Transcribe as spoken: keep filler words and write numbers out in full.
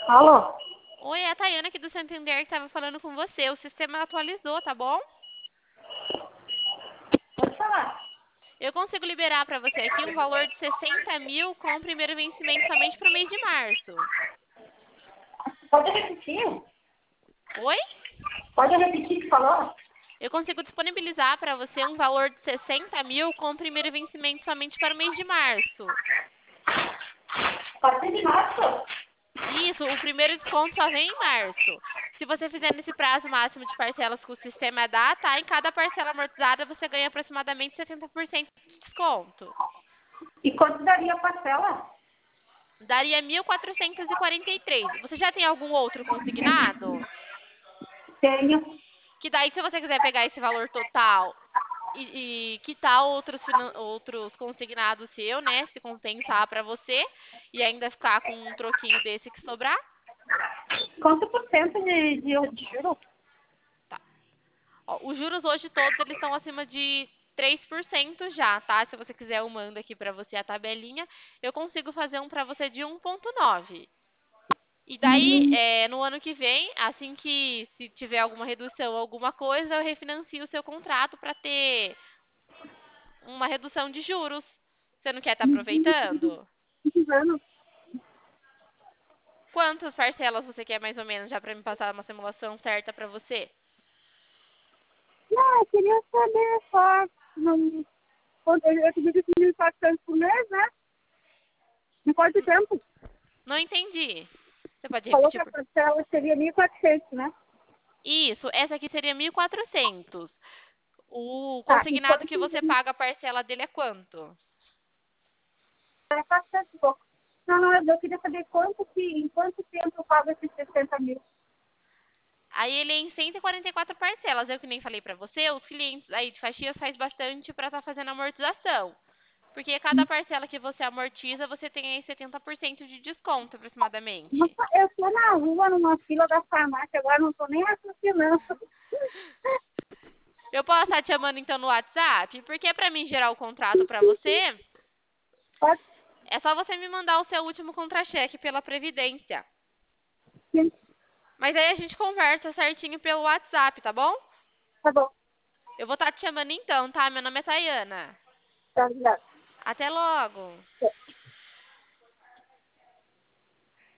Alô? Oi, é a Tayana aqui do Santander que estava falando com você. O sistema atualizou, tá bom? Pode falar. Eu consigo liberar para você aqui um valor de sessenta mil com o primeiro vencimento somente para o mês de março. Pode repetir? Oi? Pode repetir o que falou? Eu consigo disponibilizar para você um valor de sessenta mil com o primeiro vencimento somente para o mês de março. Pode ser de março? Isso, o primeiro desconto só vem em março. Se você fizer nesse prazo máximo de parcelas que o sistema dá, tá? Em cada parcela amortizada você ganha aproximadamente setenta por cento de desconto. E quanto daria a parcela? Daria mil quatrocentos e quarenta e três. Você já tem algum outro consignado? Tenho. Que daí, se você quiser pegar esse valor total e, e quitar outros, finan- outros consignados seu, né? Se compensar para você e ainda ficar com um troquinho desse que sobrar, Quanto por cento de, de, de juros? tá. Ó, os juros hoje todos eles estão acima de três por cento já, tá? Se você quiser, eu mando aqui para você a tabelinha. Eu consigo fazer um para você de um vírgula nove. E daí, Uhum. é, no ano que vem, assim que se tiver alguma redução, alguma coisa, eu refinancio o seu contrato para ter uma redução de juros. Você não quer estar aproveitando? Precisando. Quantas parcelas você quer mais ou menos já para me passar uma simulação certa para você? Não, eu queria saber só. Não, quanto- eu eu pedi mil e quatrocentos por mês, né? Em quanto N- tempo? Não entendi. Você pode Falou que repetir? a Por... parcela seria mil e quatrocentos, né? Isso, essa aqui seria mil e quatrocentos. O Tá, e consignado que quanto você paga a parcela dele é quanto? é quatrocentos e pouco. Não, não, eu queria saber quanto que, em quanto tempo eu pago esses sessenta mil. Aí ele é em cento e quarenta e quatro parcelas. Eu que nem falei pra você, os clientes aí de Caxias faz bastante pra estar fazendo amortização. Porque cada parcela que você amortiza, você tem aí setenta por cento de desconto aproximadamente. Nossa, eu tô na rua, numa fila da farmácia, agora não tô nem raciocinando. Eu posso estar te chamando então no WhatsApp, porque pra mim gerar o contrato pra você, Pode é só você me mandar o seu último contra-cheque pela Previdência. sim, Mas aí a gente conversa certinho pelo WhatsApp, tá bom? tá bom. Eu vou estar te chamando então, tá? Meu nome é Tayana. Tá ligado. Até logo!